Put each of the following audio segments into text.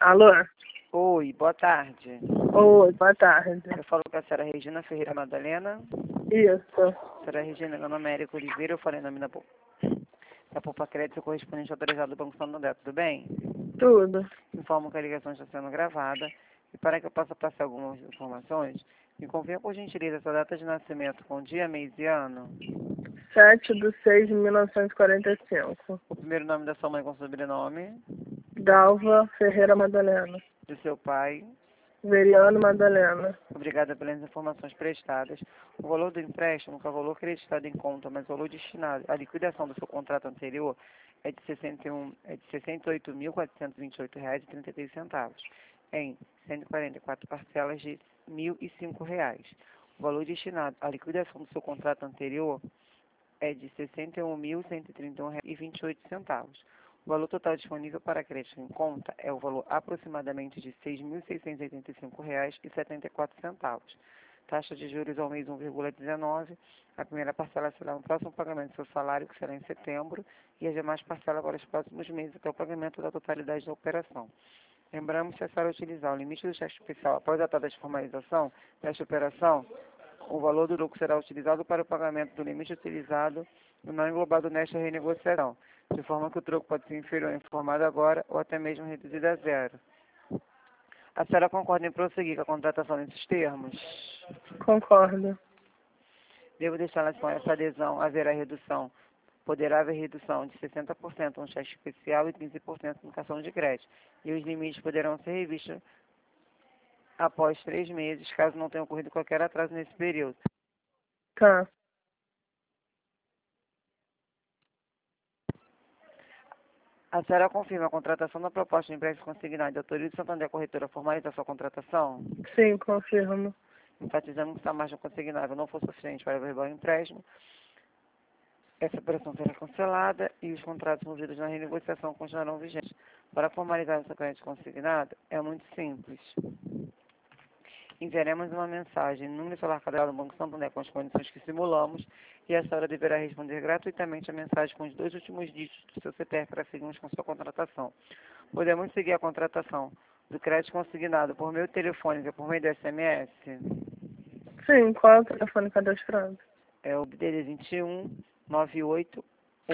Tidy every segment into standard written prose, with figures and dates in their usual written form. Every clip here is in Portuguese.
Alô? Oi, boa tarde. Oi, boa tarde. Eu falo com a senhora Regina Ferreira Madalena. Isso. Senhora Regina, meu nome é Érico Oliveira, eu falei em nome da Poupa Crédito correspondente autorizado do Banco Santander, tudo bem? Tudo. Informo que a ligação está sendo gravada e para que eu possa passar algumas informações, me confirma por gentileza a sua data de nascimento com dia, mês e ano. 7/6/1945. O primeiro nome da sua mãe com sobrenome, Dalva Ferreira Madalena. do seu pai. Veriano Madalena. Obrigada pelas informações prestadas. O valor do empréstimo, que é o valor acreditado em conta, mas o valor destinado à liquidação do seu contrato anterior é de R$ 68.428,33 em 144 parcelas de R$ 1.005. O valor destinado à liquidação do seu contrato anterior é de R$ 61.131,28. O valor total disponível para crédito em conta é o valor aproximadamente de R$ 6.685,74. Taxa de juros ao mês 1,19. A primeira parcela será no próximo pagamento do seu salário, que será em setembro, e as demais parcelas para os próximos meses até o pagamento da totalidade da operação. Lembramos que é necessário utilizar o limite do cheque especial após a data de formalização desta operação. O valor do lucro será utilizado para o pagamento do limite utilizado e não englobado nesta renegociação, de forma que o troco pode ser inferior ao informado agora ou até mesmo reduzido a zero. A senhora concorda em prosseguir com a contratação nesses termos? Concordo. Devo deixá-la com essa adesão, haverá redução. Poderá haver redução de 60% no cheque especial e 15% no cartão de crédito. E os limites poderão ser revistos após 3 meses, caso não tenha ocorrido qualquer atraso nesse período. Tá. A senhora confirma a contratação da proposta de empréstimo consignado e autoriza o Santander Corretora a formalizar sua contratação? Sim, confirmo. Enfatizamos que se a margem consignada não for suficiente para averbar o empréstimo, essa operação será cancelada e os contratos movidos na renegociação continuarão vigentes. Para formalizar essa crédito consignado, é muito simples. Enviaremos uma mensagem no número celular cadastro do Banco Santander com as condições que simulamos e a senhora deverá responder gratuitamente a mensagem com os 2 últimos dígitos do seu CPF para seguirmos com sua contratação. Podemos seguir a contratação do crédito consignado por meio telefônico e por meio do SMS? Sim, qual é o telefone cadastrado? É o DDD 21 98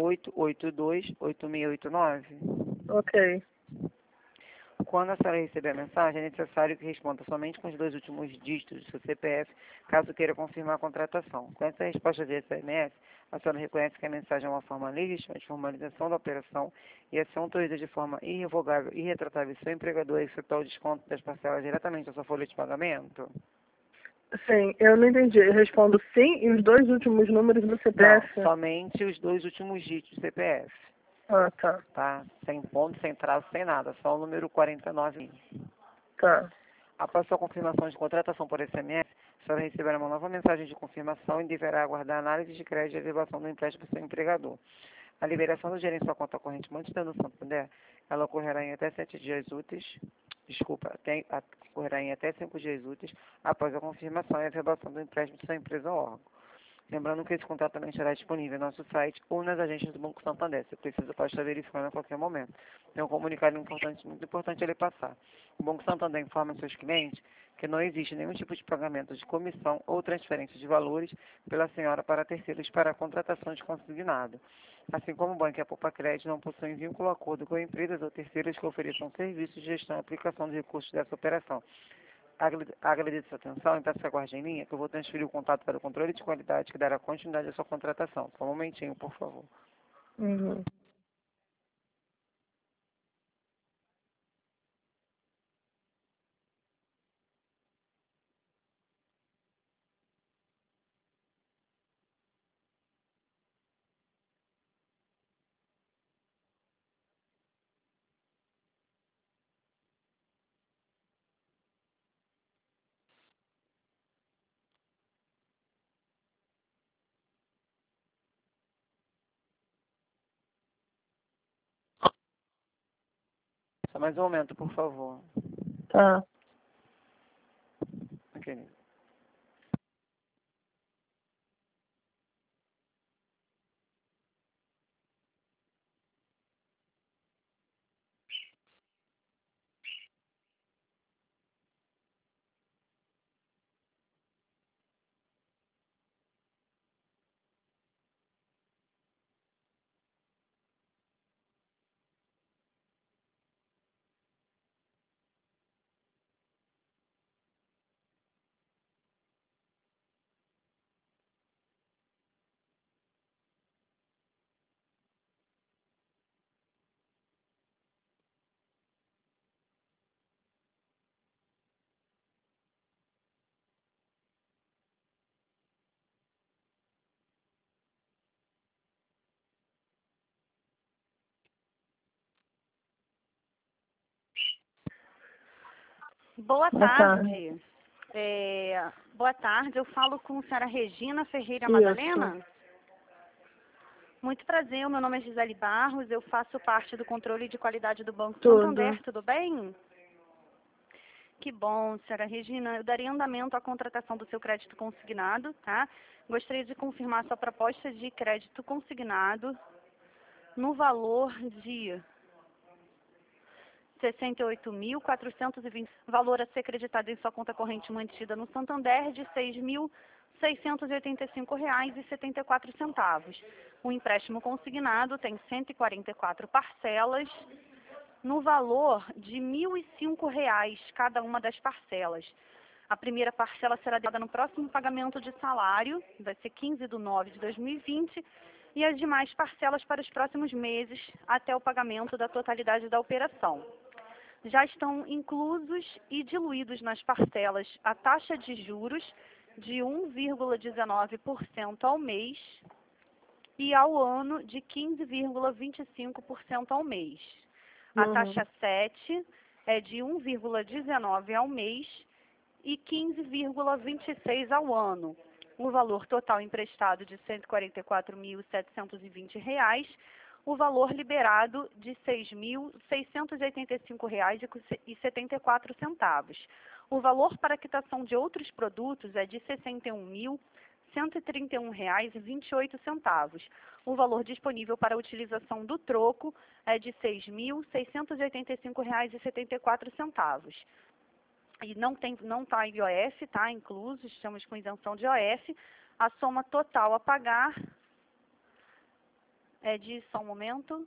882 8689. Ok. Quando a senhora receber a mensagem, é necessário que responda somente com os 2 últimos dígitos do seu CPF, caso queira confirmar a contratação. Com essa resposta de SMS, a senhora reconhece que a mensagem é uma forma legítima de formalização da operação e assim autoriza de forma irrevogável e irretratável seu empregador a efetuar o desconto das parcelas diretamente à sua folha de pagamento? Sim, eu não entendi. Eu respondo sim e os 2 últimos números do Não, CPF? somente os 2 últimos dígitos do CPF. Ah, tá. Tá? Sem ponto, sem traço, sem nada, só o número 49. Tá. Após sua confirmação de contratação por SMS, a senhora receberá uma nova mensagem de confirmação e deverá aguardar a análise de crédito e a elevação do empréstimo do seu empregador. A liberação do dinheiro em sua conta corrente mantida no Santander, ela ocorrerá em até 7 dias úteis, ocorrerá em até 5 dias úteis após a confirmação e a elevação do empréstimo de sua empresa ou órgão. Lembrando que esse contrato também estará disponível no nosso site ou nas agências do Banco Santander. Se precisa, pode estar verificando a qualquer momento. Tem um comunicado importante, muito importante ele passar. O Banco Santander informa aos seus clientes que não existe nenhum tipo de pagamento de comissão ou transferência de valores pela senhora para terceiros para a contratação de consignado. Assim como o banco e a Poupa Crédito não possuem vínculo ou acordo com empresas ou terceiros que ofereçam serviços de gestão e aplicação de recursos dessa operação. Agradeço a sua atenção e peço que aguarde em linha, que eu vou transferir o contato para o controle de qualidade que dará continuidade à sua contratação. Só um momentinho, por favor. Uhum. Só mais um momento, por favor. Tá. Ok. Boa Boa tarde. Boa tarde, eu falo com a senhora Regina Ferreira Isso. Madalena. Muito prazer, o meu nome é Gisele Barros, eu faço parte do controle de qualidade do Banco Tudo. Santander, tudo bem? Que bom, senhora Regina. Eu daria andamento à contratação do seu crédito consignado, tá? Gostaria de confirmar sua proposta de crédito consignado no valor de R$ 68.420, valor a ser creditado em sua conta corrente mantida no Santander de R$ 6.685,74. O empréstimo consignado tem 144 parcelas, no valor de R$ 1.005 cada uma das parcelas. A primeira parcela será dada no próximo pagamento de salário, vai ser 15/9 de 2020, e as demais parcelas para os próximos meses, até o pagamento da totalidade da operação. Já estão inclusos e diluídos nas parcelas a taxa de juros de 1,19% ao mês e ao ano de 15,25% ao mês. A taxa 7 é de 1,19 ao mês e 15,26 ao ano. O valor total emprestado de R$ 144.720, o valor liberado de R$ 6.685,74. O valor para quitação de outros produtos é de R$ 61.131,28. O valor disponível para a utilização do troco é de R$ 6.685,74. E não está IOF, tá incluso, estamos com isenção de IOF. A soma total a pagar é de, só um momento,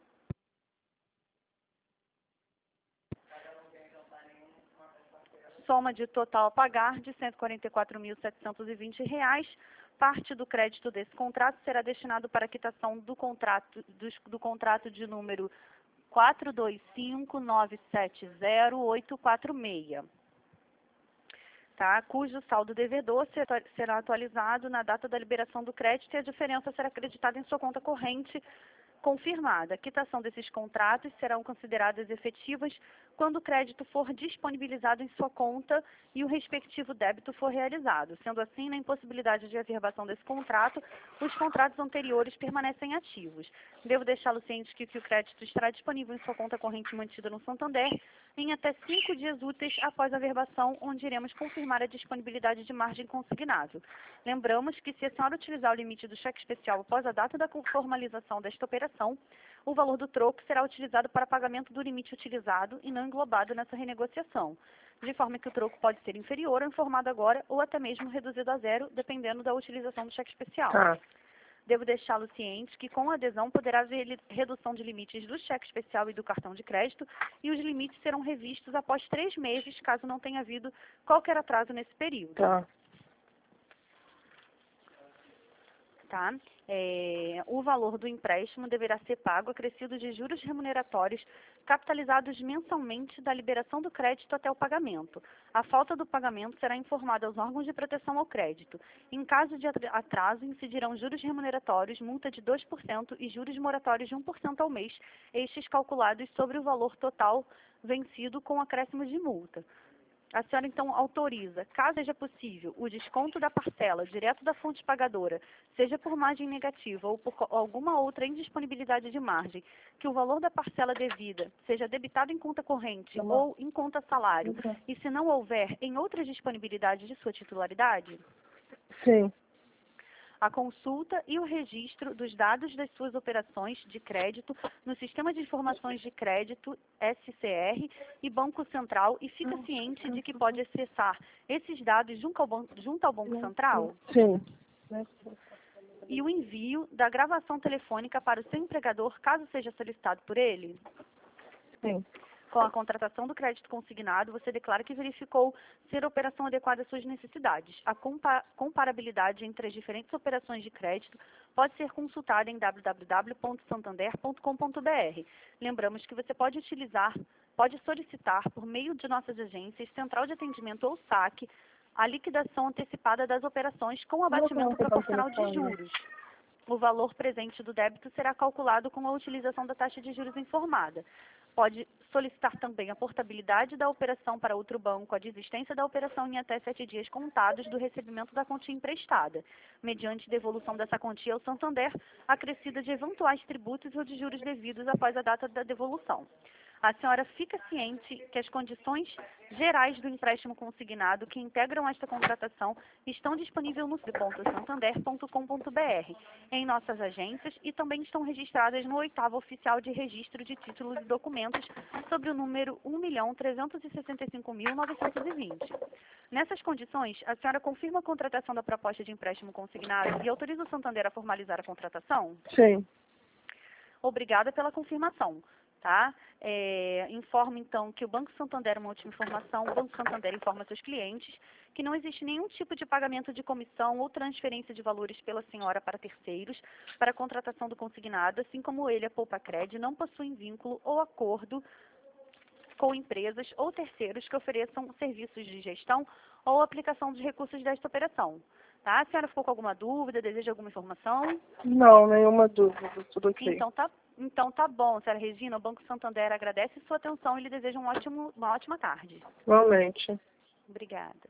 soma de total a pagar de R$ 144.720. Parte do crédito desse contrato será destinado para a quitação do contrato de número 425970846, tá? Cujo saldo devedor será atualizado na data da liberação do crédito e a diferença será acreditada em sua conta corrente confirmada. A quitação desses contratos serão consideradas efetivas quando o crédito for disponibilizado em sua conta e o respectivo débito for realizado. Sendo assim, na impossibilidade de averbação desse contrato, os contratos anteriores permanecem ativos. Devo deixá-lo ciente que o crédito estará disponível em sua conta corrente mantida no Santander em até 5 dias úteis após a averbação, onde iremos confirmar a disponibilidade de margem consignável. Lembramos que, se a senhora utilizar o limite do cheque especial após a data da formalização desta operação, o valor do troco será utilizado para pagamento do limite utilizado e não englobado nessa renegociação, de forma que o troco pode ser inferior ao informado agora ou até mesmo reduzido a zero, dependendo da utilização do cheque especial. Tá. Devo deixá-lo ciente que, com a adesão, poderá haver redução de limites do cheque especial e do cartão de crédito, e os limites serão revistos após 3 meses, caso não tenha havido qualquer atraso nesse período. Tá. Tá? O valor do empréstimo deverá ser pago acrescido de juros remuneratórios capitalizados mensalmente da liberação do crédito até o pagamento. A falta do pagamento será informada aos órgãos de proteção ao crédito. Em caso de atraso, incidirão juros remuneratórios, multa de 2% e juros moratórios de 1% ao mês, estes calculados sobre o valor total vencido com acréscimo de multa. A senhora, então, autoriza, caso seja possível, o desconto da parcela direto da fonte pagadora, seja por margem negativa ou por alguma outra indisponibilidade de margem, que o valor da parcela devida seja debitado em conta corrente ou em conta salário, e se não houver, em outras disponibilidades de sua titularidade? Sim. A consulta e o registro dos dados das suas operações de crédito no Sistema de Informações de Crédito, SCR, e Banco Central, e fica ciente de que pode acessar esses dados junto ao Banco Central? Sim. E o envio da gravação telefônica para o seu empregador, caso seja solicitado por ele? Sim. Com a contratação do crédito consignado, você declara que verificou ser a operação adequada às suas necessidades. A comparabilidade entre as diferentes operações de crédito pode ser consultada em www.santander.com.br. Lembramos que você pode solicitar, por meio de nossas agências, Central de Atendimento ou SAC, a liquidação antecipada das operações com abatimento proporcional de juros. O valor presente do débito será calculado com a utilização da taxa de juros informada. Pode Solicitar também a portabilidade da operação para outro banco, a desistência da operação em até 7 dias contados do recebimento da quantia emprestada, mediante devolução dessa quantia ao Santander, acrescida de eventuais tributos ou de juros devidos após a data da devolução. A senhora fica ciente que as condições gerais do empréstimo consignado que integram esta contratação estão disponíveis no santander.com.br, em nossas agências e também estão registradas no 8º Oficial de Registro de Títulos e Documentos sobre o número 1.365.920. Nessas condições, a senhora confirma a contratação da proposta de empréstimo consignado e autoriza o Santander a formalizar a contratação? Sim. Obrigada pela confirmação. Tá? Informo, então, que o Banco Santander, uma última informação, o Banco Santander informa seus clientes que não existe nenhum tipo de pagamento de comissão ou transferência de valores pela senhora para terceiros para a contratação do consignado, assim como ele, a Poupacred, não possuem vínculo ou acordo com empresas ou terceiros que ofereçam serviços de gestão ou aplicação dos recursos desta operação. Tá? A senhora ficou com alguma dúvida, deseja alguma informação? Não, nenhuma dúvida, tudo ok. Então tá bom, senhora Regina, o Banco Santander agradece sua atenção e lhe deseja uma ótima tarde. Igualmente. Obrigada.